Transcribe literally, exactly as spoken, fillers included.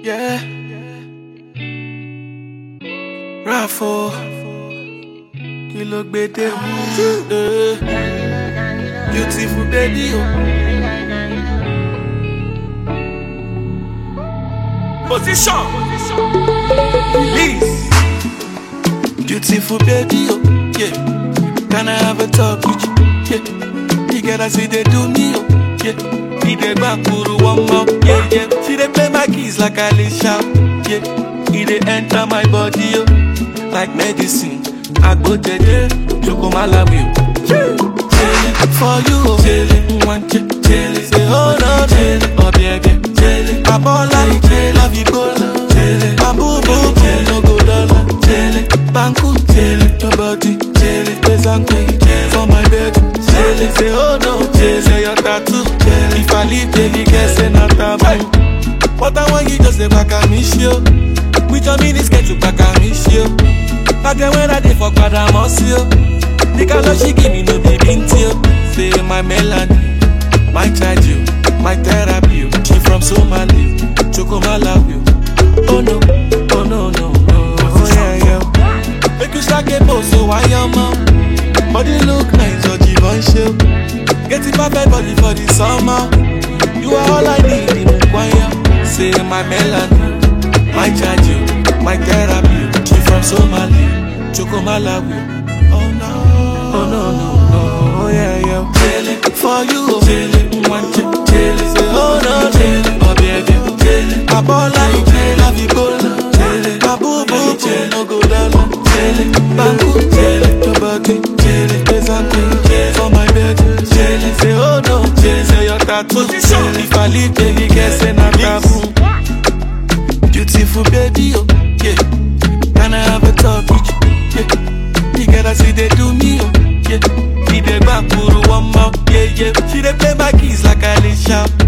Yeah. Raffo. Kilo gbede mu. Eh. Beautiful baby. Oh. Position. Release. Beautiful baby. Oh. Yeah. Can I have a talk with you? Yeah. You gotta see they do me. Oh. Yeah. He dey back puru one more. Yeah, yeah. She dey play my keys like Alicia. Yeah. He dey enter my body. Oh. Like medicine. Agbo tete. Choco malawi. For you, oh. Want you. Say oh no, oh baby. I ball like love you go. Babu boo no go dollar. Banku, your body. There's something for my bed. Say oh no, say your tattoo. If I leave, baby, guess say not taboo. But I want you just say back and miss you. With your mini skirt to back and miss you. Back then when I did fuck bad I must you. The color she give me no baby until. Say my melody, my charge you, my therapy. She from Somali, Choco Malawi. Oh no, oh no, no, no, oh yeah, yeah. Make you start get boss, so I am mom. Body look nice, or Givenchy show. Get it perfect body for the summer. You are all I need in the choir. Say my melody, my charge you, my therapy. She from Somali, Choco Malawi. Oh no, oh no, no, no, oh yeah, yeah. For you, oh, want you, say oh no, oh baby, I ball like love you go, babu boo no go down, banku, your body, there's something for my bed, say oh no, say your tattoo, if I leave, baby, guess say not taboo. Beautiful baby, oh yeah, can I have a talk with you? Yeah, you gotta see they do me, oh yeah. He dey back puru one more, yeah, yeah. She dey play my keys like Alicia.